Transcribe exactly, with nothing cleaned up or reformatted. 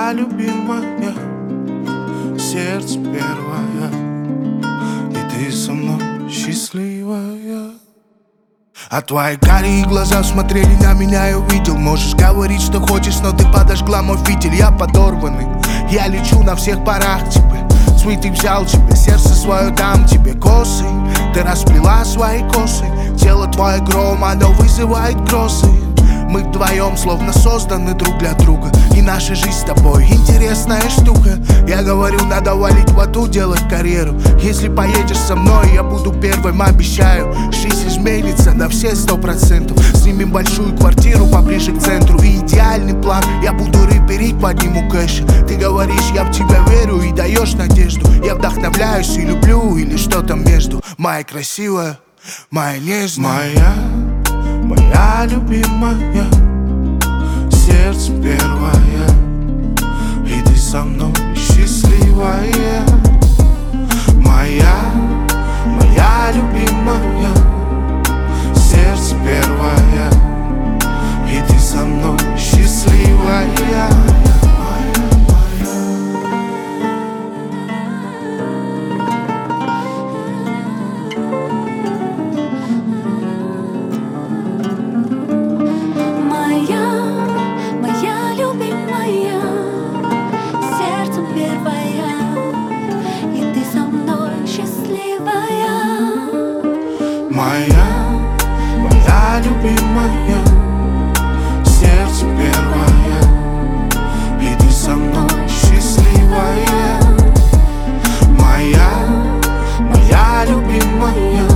моя любимая, сердце первое, и ты со мной счастливая. А твои карие глаза смотрели на меня и увидел. Можешь говорить, что хочешь, но ты подожгла мой фитиль. Я подорванный, я лечу на всех парах к тебе. Цветы взял тебе, сердце свое дам тебе. Косы, ты расплела свои косы. Тело твое гром, оно вызывает грозы. Мы вдвоем словно созданы друг для друга. И наша жизнь с тобой интересная штука. Я говорю, надо валить в аду, делать карьеру. Если поедешь со мной, я буду первым, обещаю. Жизнь изменится на все сто процентов. Снимем большую квартиру поближе к центру. И идеальный план, я буду рэперить, подниму кэш. Ты говоришь, я в тебя верю и даешь надежду. Я вдохновляюсь и люблю, или что-то между. Моя красивая, моя нежная, моя, моя любимая, сердце первое, и ты со мной счастливая. Моя, моя любимая, сердце первое, и ты со мной счастливая. Моя, моя любимая, сердце первое, и ты со мной счастливая. Моя, моя любимая,